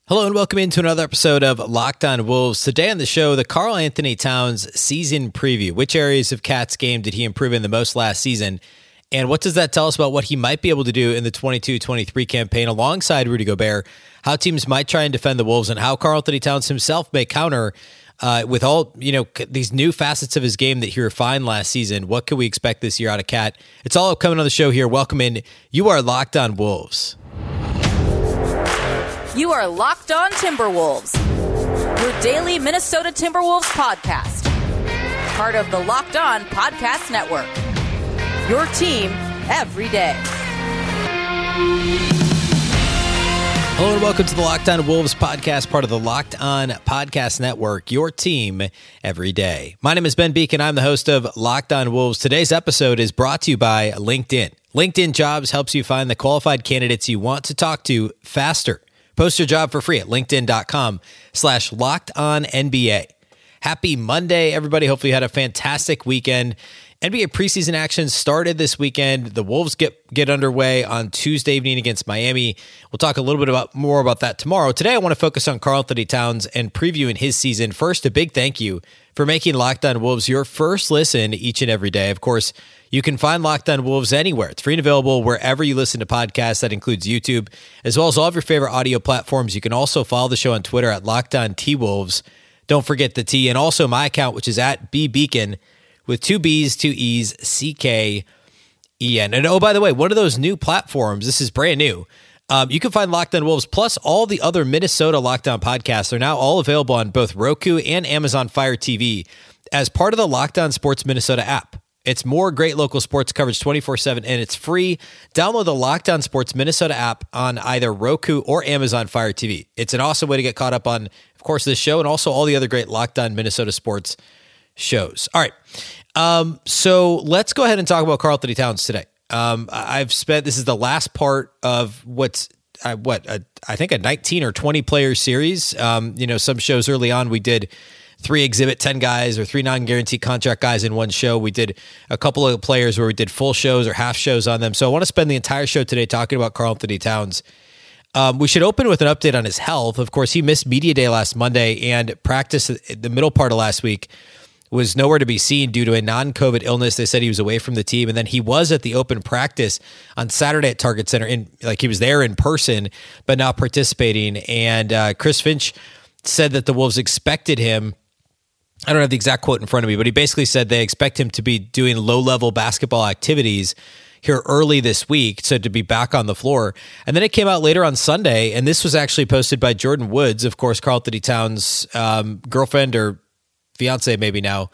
Hello and welcome into another episode of Locked On Wolves. Today on the show, the Karl-Anthony Towns season preview. Which areas of Cat's game did he improve in the most last season? And what does that tell us about what he might be able to do in the 22-23 campaign alongside Rudy Gobert? How teams might try and defend the Wolves and how Karl-Anthony Towns himself may counter with all, these new facets of his game that he refined last season. What can we expect this year out of Cat? It's all upcoming on the show here. Welcome in. You are Locked On Wolves. You are Locked On Timberwolves, your daily Minnesota Timberwolves podcast. Part of the Locked On Podcast Network. Your team every day. Hello and welcome to the Locked On Wolves podcast, part of the Locked On Podcast Network, your team every day. My name is Ben Beacon. I'm the host of Locked On Wolves. Today's episode is brought to you by LinkedIn. LinkedIn Jobs helps you find the qualified candidates you want to talk to faster. Post your job for free at linkedin.com/LockedOnNBA. Happy Monday, everybody. Hopefully you had a fantastic weekend. NBA preseason action started this weekend. The Wolves get underway on Tuesday evening against Miami. We'll talk a little bit more about that tomorrow. Today, I want to focus on Karl-Anthony Towns and previewing his season. First, a big thank you for making Locked On Wolves your first listen each and every day. Of course, you can find Locked On Wolves anywhere. It's free and available wherever you listen to podcasts. That includes YouTube, as well as all of your favorite audio platforms. You can also follow the show on Twitter at LockedOnTWolves. Don't forget the T, and also my account, which is at BBeacon, with two B's, two E's, CKEN. And oh, by the way, one of those new platforms, this is brand new. You can find Locked On Wolves plus all the other Minnesota Locked On podcasts are now all available on both Roku and Amazon Fire TV as part of the Locked On Sports Minnesota app. It's more great local sports coverage 24/7, and it's free. Download the Locked On Sports Minnesota app on either Roku or Amazon Fire TV. It's an awesome way to get caught up on, of course, this show and also all the other great Locked On Minnesota sports shows. All right. So let's go ahead and talk about Karl-Anthony Towns today. This is the last part of I think a 19 or 20 player series. Some shows early on, we did 3 Exhibit 10 guys or 3 non-guaranteed contract guys in one show. We did a couple of players where we did full shows or half shows on them. So I want to spend the entire show today talking about Karl-Anthony Towns. We should open with an update on his health. Of course, he missed media day last Monday, and practice the middle part of last week was nowhere to be seen due to a non-COVID illness. They said he was away from the team, and then he was at the open practice on Saturday at Target Center. He was there in person, but not participating. And Chris Finch said that the Wolves expected him. I don't have the exact quote in front of me, but he basically said they expect him to be doing low-level basketball activities here early this week, so to be back on the floor. And then it came out later on Sunday, and this was actually posted by Jordan Woods, of course, Karl-Anthony Towns' girlfriend or fiance maybe now.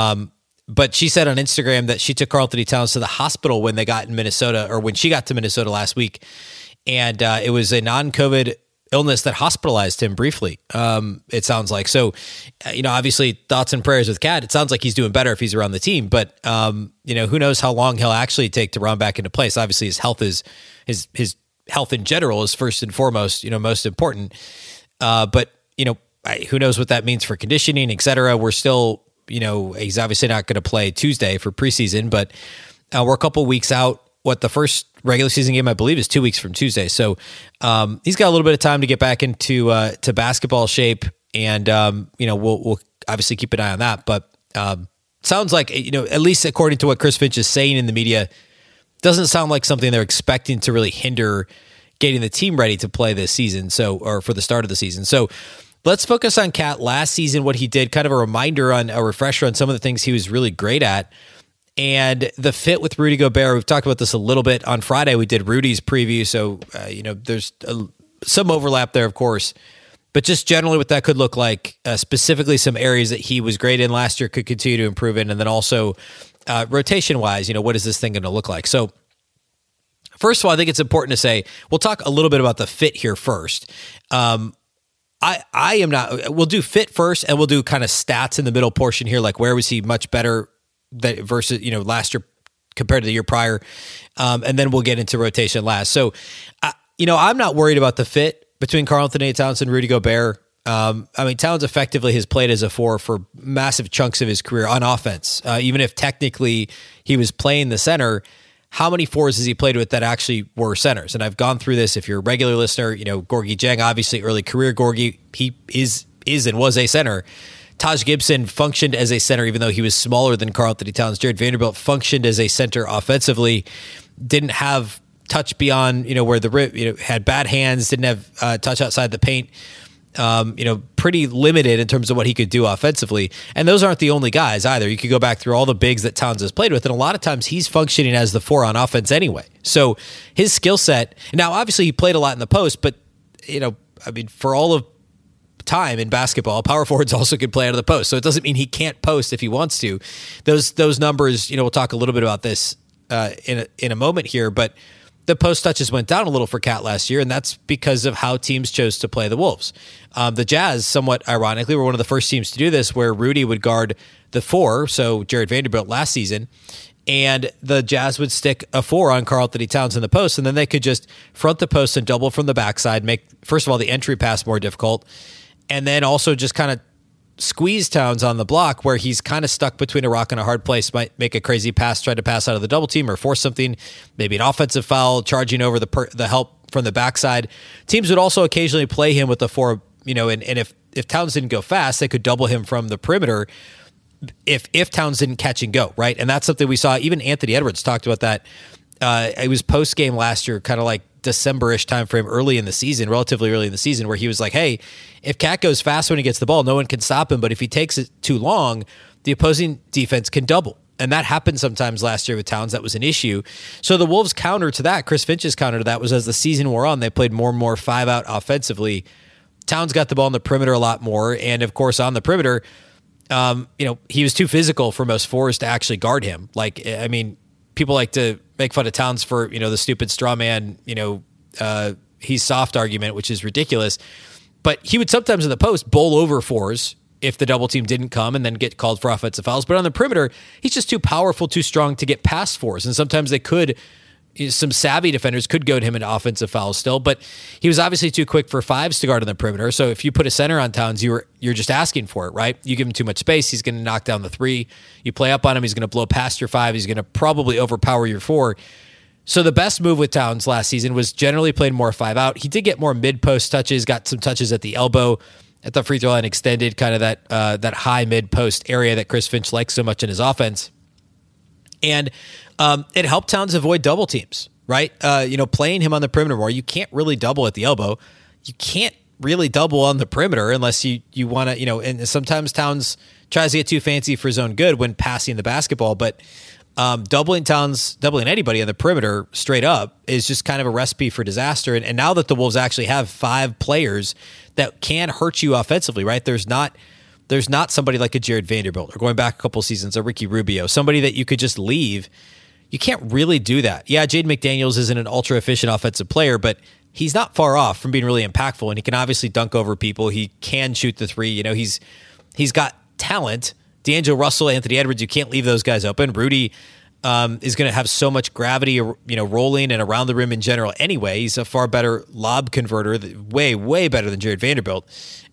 But she said on Instagram that she took Karl-Anthony Towns to the hospital when they got in Minnesota, or when she got to Minnesota last week. And it was a non-COVID illness that hospitalized him briefly, it sounds like. So, obviously thoughts and prayers with Cat. It sounds like he's doing better if he's around the team, but who knows how long he'll actually take to round back into place. Obviously his health his health in general is first and foremost, most important. But who knows what that means for conditioning, et cetera. We're still, he's obviously not going to play Tuesday for preseason, but we're a couple weeks out. The first regular season game, I believe, is 2 weeks from Tuesday. So he's got a little bit of time to get back into to basketball shape, and we'll obviously keep an eye on that. But sounds like at least according to what Chris Finch is saying in the media, doesn't sound like something they're expecting to really hinder getting the team ready to play this season. Or for the start of the season. So let's focus on Cat last season, what he did, kind of a refresher on some of the things he was really great at. And the fit with Rudy Gobert, we've talked about this a little bit. On Friday, we did Rudy's preview, so there's some overlap there, of course. But just generally what that could look like, specifically some areas that he was great in last year could continue to improve in, and then also rotation-wise, what is this thing going to look like? So first of all, I think it's important to say, we'll talk a little bit about the fit here first. I am not, we'll do fit first, and we'll do kind of stats in the middle portion here, like where was he much better that versus last year compared to the year prior, and then we'll get into rotation last. So, I'm not worried about the fit between Karl-Anthony Towns and Rudy Gobert. Towns effectively has played as a 4 for massive chunks of his career on offense, even if technically he was playing the center. how many fours has he played with that actually were centers? And I've gone through this. If you're a regular listener, Gorgui Dieng, obviously early career Gorgui, he is and was a center. Taj Gibson functioned as a center, even though he was smaller than Karl-Anthony Towns. Jared Vanderbilt functioned as a center offensively, didn't have touch beyond, where the had bad hands, didn't have touch outside the paint. Pretty limited in terms of what he could do offensively. And those aren't the only guys either. You could go back through all the bigs that Towns has played with, and a lot of times he's functioning as the four on offense anyway. So his skill set, now obviously he played a lot in the post, but for all of time in basketball, power forwards also can play out of the post. So it doesn't mean he can't post if he wants to. Those numbers, we'll talk a little bit about this in a moment here, but the post touches went down a little for Cat last year, and that's because of how teams chose to play the Wolves. The Jazz, somewhat ironically, were one of the first teams to do this, where Rudy would guard the four, so Jared Vanderbilt last season, and the Jazz would stick a four on Karl-Anthony Towns in the post, and then they could just front the post and double from the backside, make, first of all, the entry pass more difficult, and then also just kind of squeeze Towns on the block where he's kind of stuck between a rock and a hard place, might make a crazy pass, try to pass out of the double team or force something, maybe an offensive foul, charging over the help from the backside. Teams would also occasionally play him with the four, and if Towns didn't go fast, they could double him from the perimeter if Towns didn't catch and go, right? And that's something we saw. Even Anthony Edwards talked about that. It was post-game last year, kind of like December-ish time frame, relatively early in the season, where he was like, hey, if Cat goes fast when he gets the ball, no one can stop him. But if he takes it too long, the opposing defense can double. And that happened sometimes last year with Towns. That was an issue. So the Wolves' counter to that, Chris Finch's counter to that, was as the season wore on, they played more and more 5-out offensively. Towns got the ball on the perimeter a lot more. And of course, on the perimeter, he was too physical for most fours to actually guard him. People like to make fun of Towns for, the stupid straw man, he's soft argument, which is ridiculous. But he would sometimes in the post bowl over fours if the double team didn't come and then get called for offensive fouls. But on the perimeter, he's just too powerful, too strong to get past fours. And sometimes some savvy defenders could go to him into offensive fouls still, but he was obviously too quick for fives to guard on the perimeter. So if you put a center on Towns, you're just asking for it, right? You give him too much space, he's going to knock down the three. You play up on him, he's going to blow past your five. He's going to probably overpower your four. So the best move with Towns last season was generally playing more 5-out. He did get more mid-post touches, got some touches at the elbow, at the free throw line, extended kind of that high mid-post area that Chris Finch likes so much in his offense. And it helped Towns avoid double teams, right? Playing him on the perimeter more. You can't really double at the elbow. You can't really double on the perimeter unless you want to, and sometimes Towns tries to get too fancy for his own good when passing the basketball, but doubling anybody on the perimeter straight up is just kind of a recipe for disaster. And now that the Wolves actually have 5 players that can hurt you offensively, right? There's not somebody like a Jared Vanderbilt, or going back a couple seasons, a Ricky Rubio, somebody that you could just leave. You can't really do that. Yeah, Jaden McDaniels isn't an ultra efficient offensive player, but he's not far off from being really impactful, and he can obviously dunk over people. He can shoot the three. He's got talent. D'Angelo Russell, Anthony Edwards, you can't leave those guys open. Rudy is going to have so much gravity, rolling and around the rim in general anyway. He's a far better lob converter, way, way better than Jared Vanderbilt.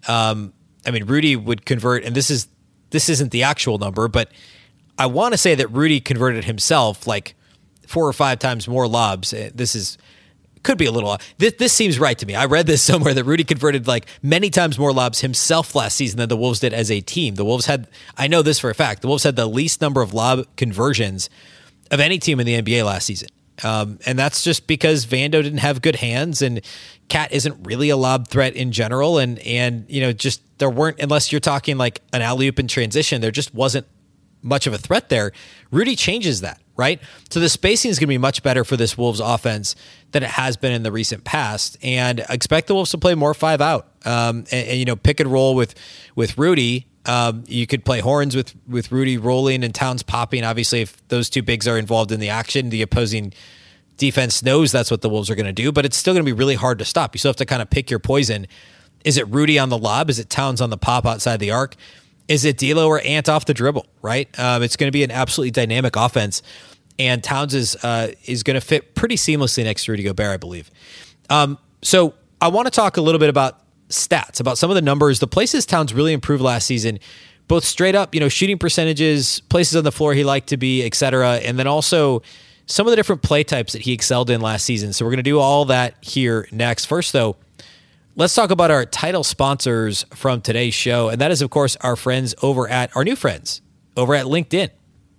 Rudy would convert, and this isn't the actual number, but I want to say that Rudy converted himself like 4 or 5 times more lobs. Could be a little. This seems right to me. I read this somewhere that Rudy converted like many times more lobs himself last season than the Wolves did as a team. The Wolves had, I know this for a fact, the Wolves had the least number of lob conversions of any team in the NBA last season. And that's just because Vando didn't have good hands, and Cat isn't really a lob threat in general. And just there weren't, unless you're talking like an alley-oop in transition, there just wasn't much of a threat there. Rudy changes that, right? So the spacing is going to be much better for this Wolves offense than it has been in the recent past. And I expect the Wolves to play more 5-out, and pick and roll with Rudy. You could play horns with Rudy rolling and Towns popping. Obviously, if those two bigs are involved in the action, the opposing defense knows that's what the Wolves are going to do, but it's still going to be really hard to stop. You still have to kind of pick your poison. Is it Rudy on the lob? Is it Towns on the pop outside the arc? Is it D'Lo or Ant off the dribble, right? It's going to be an absolutely dynamic offense, and Towns is going to fit pretty seamlessly next to Rudy Gobert, I believe. So I want to talk a little bit about stats, about some of the numbers, the places Towns really improved last season, both straight up, shooting percentages, places on the floor he liked to be, et cetera, and then also some of the different play types that he excelled in last season. So we're going to do all that here next. First, though, let's talk about our title sponsors from today's show. And that is, of course, our new friends over at LinkedIn.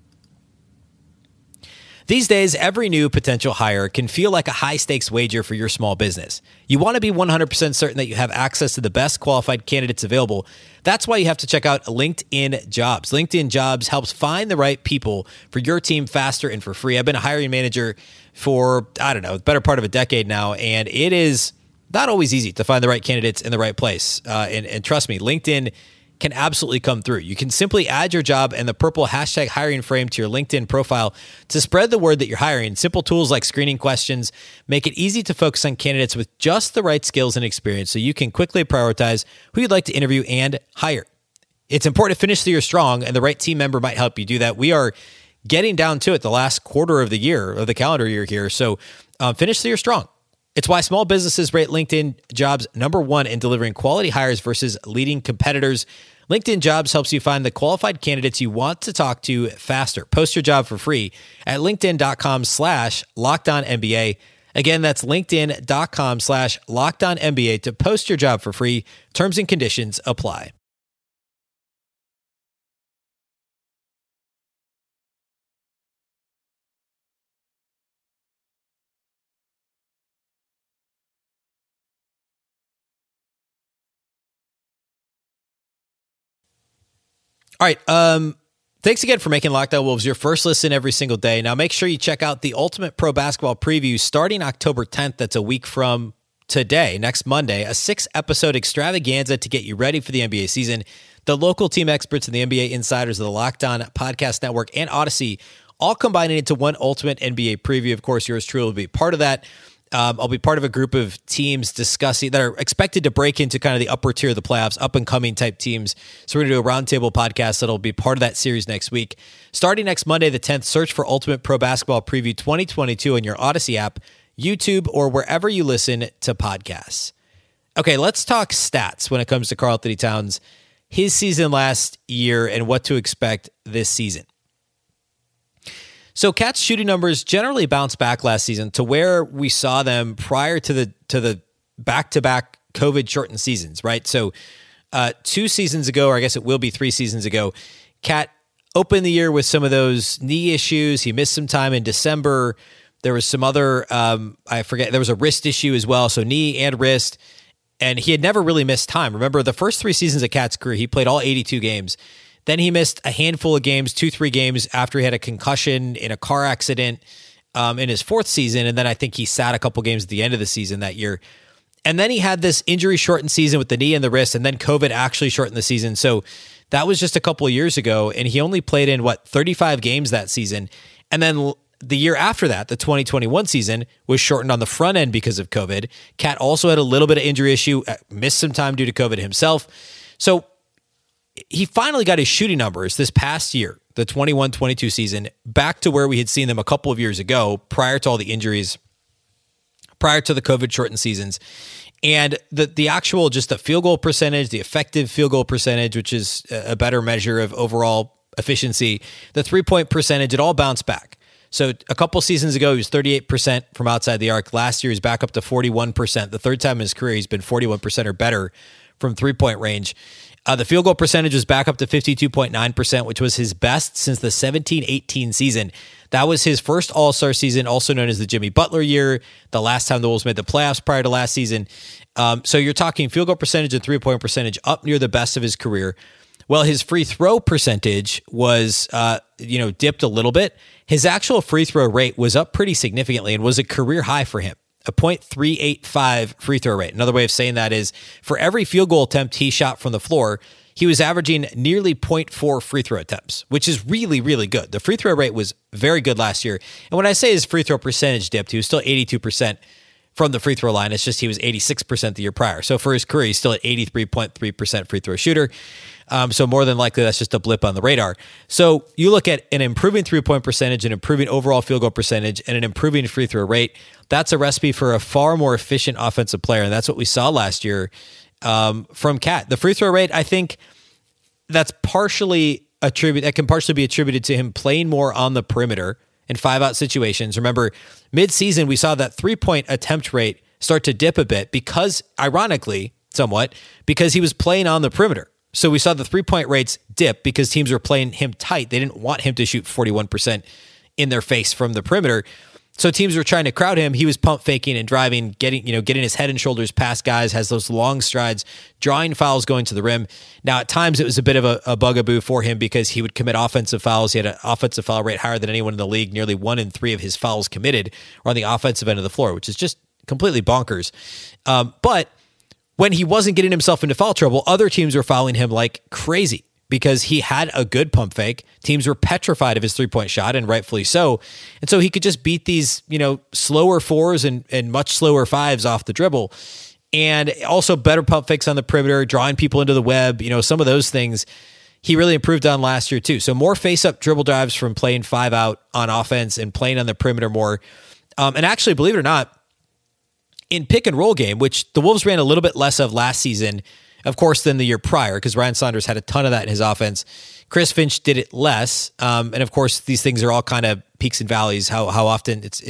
These days, every new potential hire can feel like a high-stakes wager for your small business. You want to be 100% certain that you have access to the best qualified candidates available. That's why you have to check out LinkedIn Jobs. LinkedIn Jobs helps find the right people for your team faster and for free. I've been a hiring manager for, the better part of a decade now, and it is not always easy to find the right candidates in the right place. And trust me, LinkedIn can absolutely come through. You can simply add your job and the purple hashtag hiring frame to your LinkedIn profile to spread the word that you're hiring. Simple tools like screening questions make it easy to focus on candidates with just the right skills and experience so you can quickly prioritize who you'd like to interview and hire. It's important to finish the year strong, and the right team member might help you do that. We are getting down to it, the last quarter of the year, of the calendar year here, so finish the year strong. It's why small businesses rate LinkedIn Jobs number one in delivering quality hires versus leading competitors. LinkedIn Jobs helps you find the qualified candidates you want to talk to faster. Post your job for free at linkedin.com/LockedOnNBA. Again, that's linkedin.com/LockedOnNBA to post your job for free. Terms and conditions apply. All right. Thanks again for making Locked On Wolves your first listen every single day. Now, make sure you check out the Ultimate Pro Basketball Preview starting October 10th. That's a week from today, next Monday, a 6-episode extravaganza to get you ready for the NBA season. The local team experts and the NBA insiders of the Locked On Podcast Network and Odyssey all combining into one ultimate NBA preview. Of course, yours truly will be part of that. I'll be part of a group of teams discussing that are expected to break into kind of the upper tier of the playoffs, up and coming type teams. So we're going to do a roundtable podcast that'll be part of that series next week. Starting next Monday, the 10th, search for Ultimate Pro Basketball Preview 2022 in your Odyssey app, YouTube, or wherever you listen to podcasts. Okay, let's talk stats when it comes to Karl-Anthony Towns, his season last year, and what to expect this season. So Cat's shooting numbers generally bounced back last season to where we saw them prior to the back-to-back COVID-shortened seasons, right? So 2 seasons ago, or I guess it will be 3 seasons ago, Cat opened the year with some of those knee issues. He missed some time in December. There was some other, there was a wrist issue as well, so knee and wrist, and he had never really missed time. Remember, the first 3 seasons of Cat's career, he played all 82 games. Then he missed a handful of games, 2-3 games after he had a concussion in a car accident in his 4th season. And then I think he sat a couple games at the end of the season that year. And then he had this injury-shortened season with the knee and the wrist, and then COVID actually shortened the season. So that was just a couple of years ago, and he only played in, 35 games that season. And then the year after that, the 2021 season, was shortened on the front end because of COVID. Cat also had a little bit of injury issue, missed some time due to COVID himself. So he finally got his shooting numbers this past year, the 21-22 season, back to where we had seen them a couple of years ago, prior to all the injuries, prior to the COVID-shortened seasons. And the actual, just the field goal percentage, the effective field goal percentage, which is a better measure of overall efficiency, the 3-point percentage, it all bounced back. So a couple seasons ago, he was 38% from outside the arc. Last year, he's back up to 41%. The third time in his career, he's been 41% or better from 3-point range. The field goal percentage was back up to 52.9%, which was his best since the 17-18 season. That was his first All-Star season, also known as the Jimmy Butler year, the last time the Wolves made the playoffs prior to last season. So you're talking field goal percentage and 3-point percentage up near the best of his career. Well, his free throw percentage was, dipped a little bit. His actual free throw rate was up pretty significantly and was a career high for him. A .385 free throw rate. Another way of saying that is for every field goal attempt he shot from the floor, he was averaging nearly 0.4 free throw attempts, which is really, really good. The free throw rate was very good last year. And when I say his free throw percentage dipped, he was still 82% from the free throw line. It's just he was 86% the year prior. So for his career, he's still at 83.3% free throw shooter. So more than likely, that's just a blip on the radar. So you look at an improving 3-point percentage, an improving overall field goal percentage, and an improving free throw rate. That's a recipe for a far more efficient offensive player, and that's what we saw last year from Cat. The free throw rate, I think that can partially be attributed to him playing more on the perimeter in 5-out situations. Remember, mid-season, we saw that 3-point attempt rate start to dip a bit because, ironically, somewhat, because he was playing on the perimeter. So we saw the 3-point rates dip because teams were playing him tight. They didn't want him to shoot 41% in their face from the perimeter. So teams were trying to crowd him. He was pump faking and driving, getting his head and shoulders past guys, has those long strides, drawing fouls going to the rim. Now, at times it was a bit of a bugaboo for him because he would commit offensive fouls. He had an offensive foul rate higher than anyone in the league. Nearly 1 in 3 of his fouls committed are on the offensive end of the floor, which is just completely bonkers. But when he wasn't getting himself into foul trouble, other teams were fouling him like crazy because he had a good pump fake. Teams were petrified of his 3-point shot, and rightfully so. And so he could just beat these, slower 4s and much slower 5s off the dribble. And also better pump fakes on the perimeter, drawing people into the web, some of those things he really improved on last year too. So more face-up dribble drives from playing 5-out on offense and playing on the perimeter more. And actually, believe it or not, in pick and roll game, which the Wolves ran a little bit less of last season, of course, than the year prior, because Ryan Saunders had a ton of that in his offense. Chris Finch did it less. And of course, these things are all kind of peaks and valleys, how often it's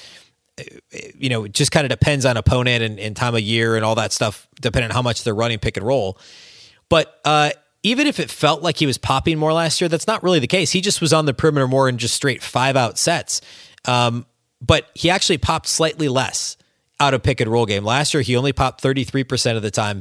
it just kind of depends on opponent and time of year and all that stuff, depending on how much they're running pick and roll. But even if it felt like he was popping more last year, that's not really the case. He just was on the perimeter more in just straight 5-out sets. But he actually popped slightly less out of pick and roll game. Last year, he only popped 33% of the time.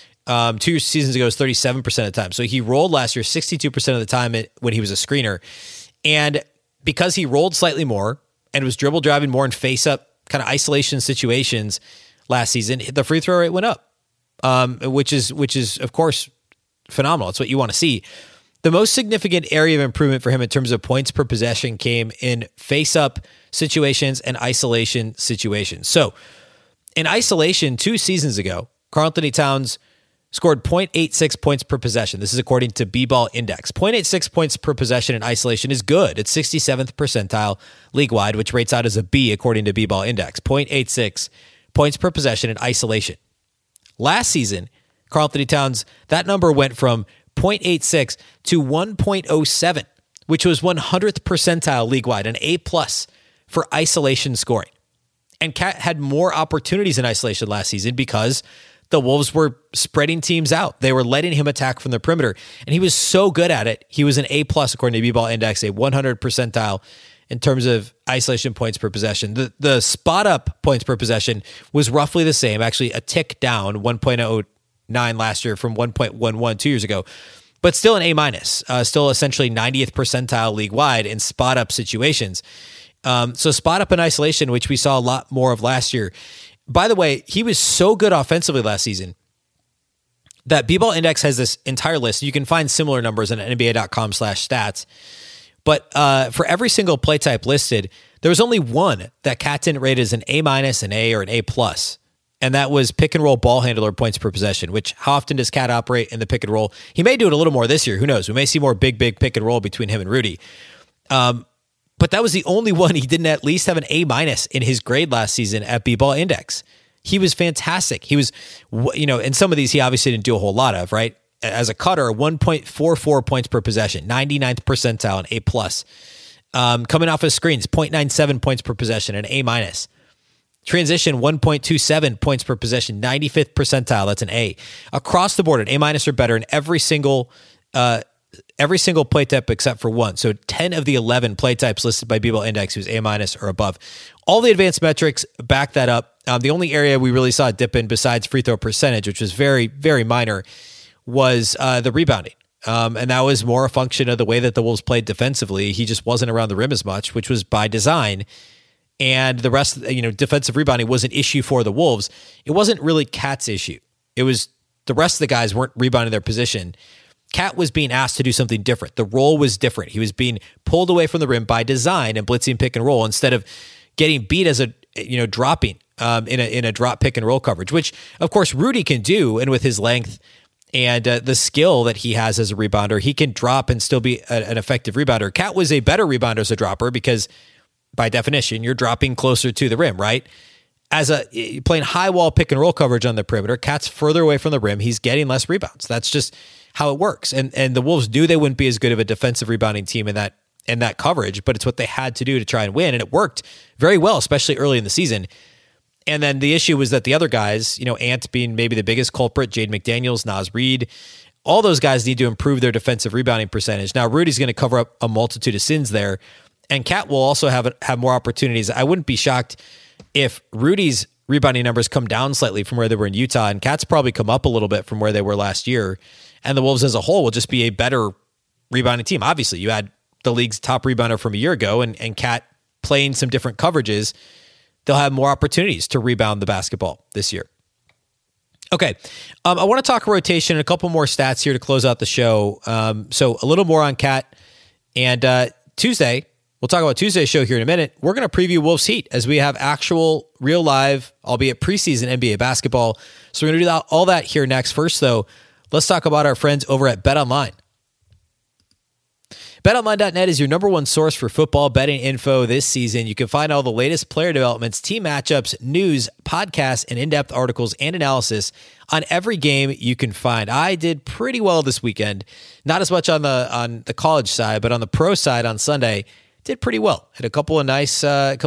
2 seasons ago, it was 37% of the time. So he rolled last year 62% of the time when he was a screener. And because he rolled slightly more and was dribble driving more in face-up kind of isolation situations last season, the free throw rate went up, which is, of course, phenomenal. It's what you want to see. The most significant area of improvement for him in terms of points per possession came in face-up situations and isolation situations. So in isolation 2 seasons ago, Karl-Anthony Towns scored 0.86 points per possession. This is according to B-Ball Index. 0.86 points per possession in isolation is good. It's 67th percentile league-wide, which rates out as a B according to B-Ball Index. 0.86 points per possession in isolation. Last season, Karl-Anthony Towns, that number went from 0.86 to 1.07, which was 100th percentile league-wide, an A+ for isolation scoring. And Cat had more opportunities in isolation last season because the Wolves were spreading teams out. They were letting him attack from the perimeter, and he was so good at it. He was an A+ according to B-Ball Index, a 100 percentile in terms of isolation points per possession. The spot-up points per possession was roughly the same, actually a tick down, 1.09 last year from 1.11 2 years ago, but still an A-, still essentially 90th percentile league-wide in spot-up situations. So spot-up and isolation, which we saw a lot more of last year. By the way, he was so good offensively last season that B-Ball Index has this entire list. You can find similar numbers on NBA.com/stats. But for every single play type listed, there was only one that Cat didn't rate as an A-, an A, or an A+. And that was pick and roll ball handler points per possession, which how often does Cat operate in the pick and roll? He may do it a little more this year. Who knows? We may see more big pick and roll between him and Rudy. But that was the only one he didn't at least have an A- in his grade last season at B-Ball Index. He was fantastic. He was, in some of these, he obviously didn't do a whole lot of, right? As a cutter, 1.44 points per possession, 99th percentile, an A+. Coming off his screens, 0.97 points per possession, an A-. Transition, 1.27 points per possession, 95th percentile, that's an A. Across the board, an A- or better in every single play type except for one. So 10 of the 11 play types listed by B-Ball Index, he was A- or above. All the advanced metrics back that up. The only area we really saw a dip in besides free throw percentage, which was very, very minor, was the rebounding. And that was more a function of the way that the Wolves played defensively. He just wasn't around the rim as much, which was by design. And the rest, defensive rebounding was an issue for the Wolves. It wasn't really Cat's issue. It was the rest of the guys weren't rebounding their position. Cat was being asked to do something different. The role was different. He was being pulled away from the rim by design and blitzing pick and roll instead of getting beat as dropping in a drop pick and roll coverage, which of course Rudy can do. And with his length and the skill that he has as a rebounder, he can drop and still be an effective rebounder. Cat was a better rebounder as a dropper because by definition, you're dropping closer to the rim, right? As playing high wall pick and roll coverage on the perimeter, Cat's further away from the rim. He's getting less rebounds. That's just how it works. And the Wolves knew they wouldn't be as good of a defensive rebounding team in that and that coverage, but it's what they had to do to try and win. And it worked very well, especially early in the season. And then the issue was that the other guys, Ant being maybe the biggest culprit, Jaden McDaniels, Naz Reid, all those guys need to improve their defensive rebounding percentage. Now, Rudy's going to cover up a multitude of sins there, and Cat will also have more opportunities. I wouldn't be shocked if Rudy's rebounding numbers come down slightly from where they were in Utah, and Cat's probably come up a little bit from where they were last year. And the Wolves as a whole will just be a better rebounding team. Obviously, you had the league's top rebounder from a year ago, and Cat playing some different coverages. They'll have more opportunities to rebound the basketball this year. Okay, I want to talk rotation and a couple more stats here to close out the show. So a little more on Cat. And Tuesday, we'll talk about Tuesday's show here in a minute. We're going to preview Wolves Heat as we have actual, real live, albeit preseason NBA basketball. So we're going to do all that here next. First, though, let's talk about our friends over at BetOnline. BetOnline.net is your number one source for football betting info this season. You can find all the latest player developments, team matchups, news, podcasts, and in-depth articles and analysis on every game you can find. I did pretty well this weekend. Not as much on the college side, but on the pro side on Sunday, did pretty well. Had a couple of nice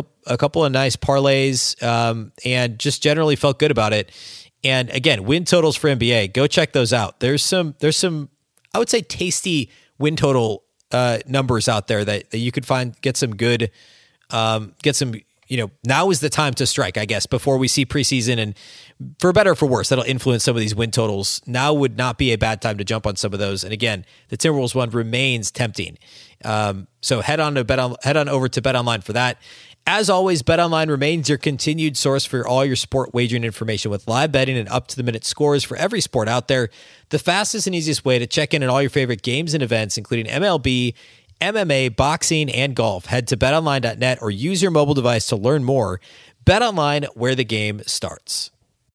parlays, and just generally felt good about it. And again, win totals for NBA, go check those out. There's some I would say tasty win total numbers out there that you could find, get some good, now is the time to strike, I guess, before we see preseason, and for better or for worse, that'll influence some of these win totals. Now would not be a bad time to jump on some of those. And again, the Timberwolves one remains tempting. So head on over to BetOnline for that. As always, BetOnline remains your continued source for all your sport wagering information with live betting and up-to-the-minute scores for every sport out there. The fastest and easiest way to check in on all your favorite games and events, including MLB, MMA, boxing, and golf. Head to betonline.net or use your mobile device to learn more. BetOnline, where the game starts.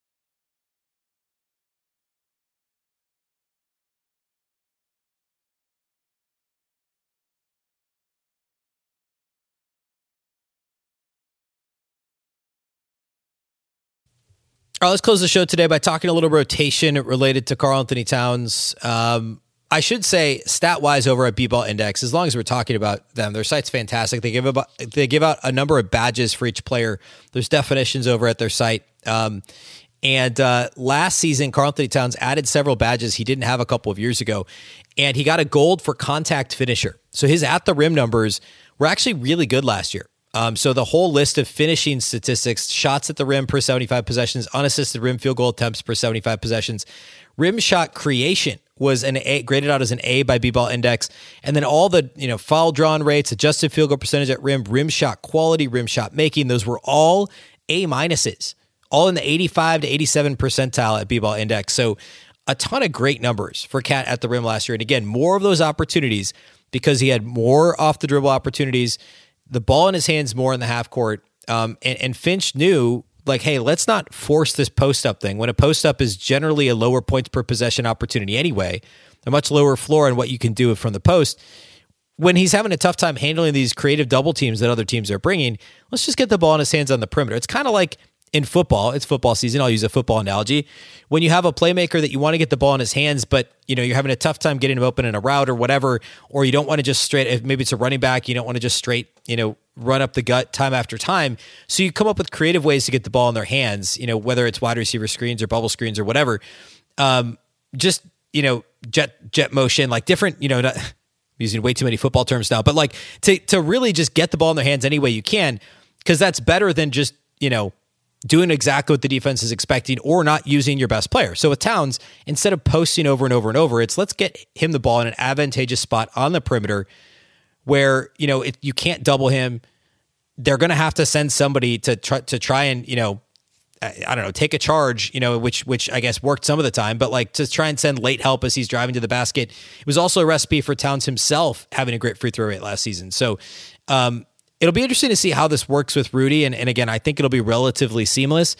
All right, let's close the show today by talking a little rotation related to Karl-Anthony Towns. I should say, stat-wise, over at B-Ball Index, as long as we're talking about them, their site's fantastic. They give out a number of badges for each player. There's definitions over at their site. And last season, Karl-Anthony Towns added several badges he didn't have a couple of years ago, and he got a gold for contact finisher. So his at-the-rim numbers were actually really good last year. So the whole list of finishing statistics, shots at the rim per 75 possessions, unassisted rim field goal attempts per 75 possessions, rim shot creation was an A, graded out as an A by B-Ball Index. And then all the, foul drawn rates, adjusted field goal percentage at rim shot quality, rim shot making, those were all A minuses, all in the 85 to 87 percentile at B-Ball Index. So a ton of great numbers for Cat at the rim last year. And again, more of those opportunities because he had more off the dribble opportunities, the ball in his hands more in the half court. And Finch knew, hey, let's not force this post-up thing. When a post-up is generally a lower points per possession opportunity anyway, a much lower floor on what you can do from the post. When he's having a tough time handling these creative double teams that other teams are bringing, let's just get the ball in his hands on the perimeter. It's kind of like in football. It's football season. I'll use a football analogy. When you have a playmaker that you want to get the ball in his hands, but you're having a tough time getting him open in a route or whatever, or you don't want to just straight, maybe it's a running back, you don't want to just straight, run up the gut time after time. So you come up with creative ways to get the ball in their hands, whether it's wide receiver screens or bubble screens or whatever. Jet motion, different, not using way too many football terms now, but to really just get the ball in their hands any way you can, because that's better than just, doing exactly what the defense is expecting or not using your best player. So with Towns, instead of posting over and over and over, it's let's get him the ball in an advantageous spot on the perimeter where, you can't double him. They're going to have to send somebody to try and, take a charge, which I guess worked some of the time, but to try and send late help as he's driving to the basket. It was also a recipe for Towns himself having a great free throw rate last season. So, it'll be interesting to see how this works with Rudy. And again, I think it'll be relatively seamless.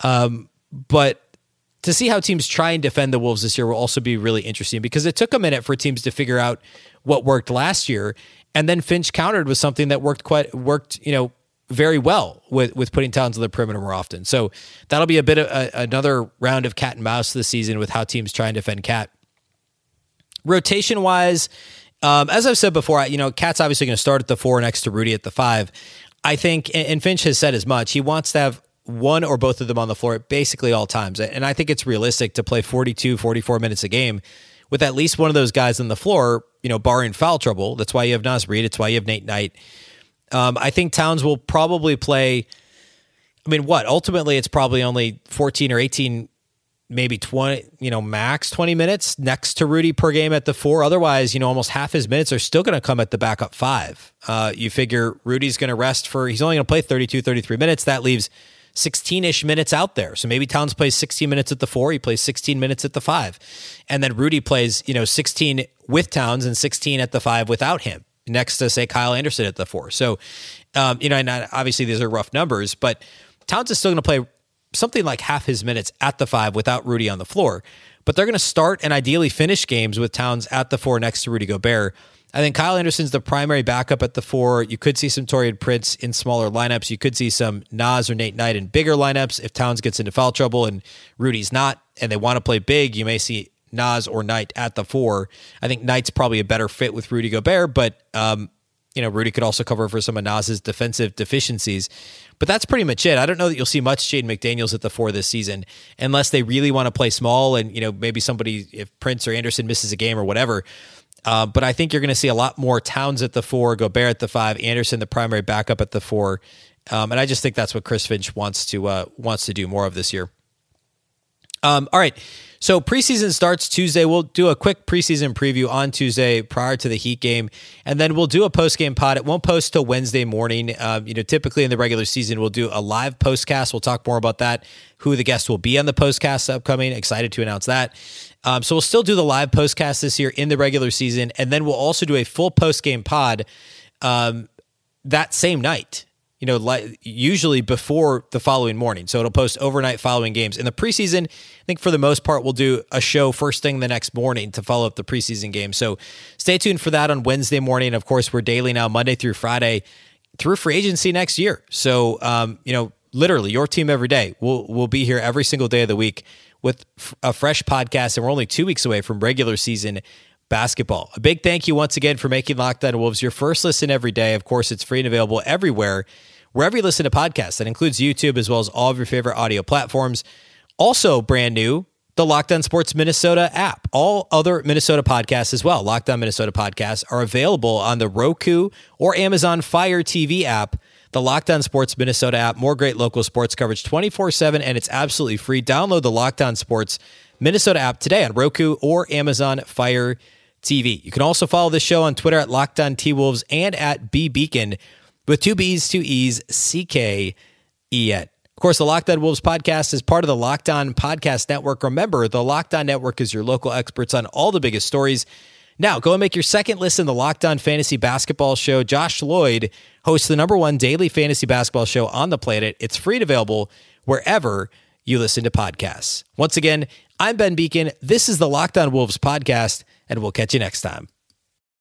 But to see how teams try and defend the Wolves this year will also be really interesting because it took a minute for teams to figure out what worked last year. And then Finch countered with something that worked very well with putting Towns on the perimeter more often. So that'll be a bit of another round of cat and mouse this season with how teams try and defend Cat. Rotation wise, As I've said before, Cat's obviously going to start at the 4 next to Rudy at the 5. I think, and Finch has said as much, he wants to have one or both of them on the floor at basically all times. And I think it's realistic to play 42, 44 minutes a game with at least one of those guys on the floor, barring foul trouble. That's why you have Naz Reid. It's why you have Nate Knight. I think Towns will probably play, ultimately it's probably only 14 or 18, maybe 20, max 20 minutes next to Rudy per game at the 4. Otherwise, almost half his minutes are still going to come at the backup 5. You figure Rudy's going to rest he's only going to play 32, 33 minutes. That leaves 16-ish minutes out there. So maybe Towns plays 16 minutes at the 4. He plays 16 minutes at the 5. And then Rudy plays, 16 with Towns and 16 at the 5 without him, next to, say, Kyle Anderson at the 4. So, and obviously these are rough numbers, but Towns is still going to play something like half his minutes at the 5 without Rudy on the floor. But they're going to start and ideally finish games with Towns at the 4 next to Rudy Gobert. I think Kyle Anderson's the primary backup at the 4. You could see some Taurean Prince in smaller lineups. You could see some Naz or Nate Knight in bigger lineups. If Towns gets into foul trouble and Rudy's not, and they want to play big, you may see Naz or Knight at the 4. I think Knight's probably a better fit with Rudy Gobert, but Rudy could also cover for some of Naz's defensive deficiencies. But that's pretty much it. I don't know that you'll see much Jaden McDaniels at the 4 this season, unless they really want to play small and, maybe somebody, if Prince or Anderson misses a game or whatever. But I think you're going to see a lot more Towns at the 4, Gobert at the 5, Anderson the primary backup at the 4, and I just think that's what Chris Finch wants to do more of this year. All right, so preseason starts Tuesday. We'll do a quick preseason preview on Tuesday prior to the Heat game, and then we'll do a post-game pod. It won't post till Wednesday morning. Typically in the regular season, we'll do a live postcast. We'll talk more about that, who the guests will be on the postcast upcoming. Excited to announce that. So we'll still do the live postcast this year in the regular season, and then we'll also do a full post-game pod that same night, usually before the following morning. So it'll post overnight following games. In the preseason, I think for the most part, we'll do a show first thing the next morning to follow up the preseason game. So stay tuned for that on Wednesday morning. Of course, we're daily now, Monday through Friday, through free agency next year. So, literally your team every day. We'll be here every single day of the week with a fresh podcast, and we're only 2 weeks away from regular season basketball. A big thank you once again for making Locked On Wolves your first listen every day. Of course, it's free and available everywhere, wherever you listen to podcasts. That includes YouTube as well as all of your favorite audio platforms. Also brand new, the Locked On Sports Minnesota app. All other Minnesota podcasts as well, Locked On Minnesota podcasts, are available on the Roku or Amazon Fire TV app. The Locked On Sports Minnesota app, more great local sports coverage 24/7, and it's absolutely free. Download the Locked On Sports Minnesota app today on Roku or Amazon Fire TV. You can also follow this show on Twitter at Locked On T-Wolves and at BBeacon with 2 B's, 2 E's, CKEN. Of course, the Locked On Wolves podcast is part of the Locked On Podcast Network. Remember, the Locked On Network is your local experts on all the biggest stories. Now, go and make your second listen to the Locked On Fantasy Basketball Show. Josh Lloyd hosts the #1 daily fantasy basketball show on the planet. It's free and available wherever you listen to podcasts. Once again, I'm Ben Beacon. This is the Locked On Wolves podcast, and we'll catch you next time.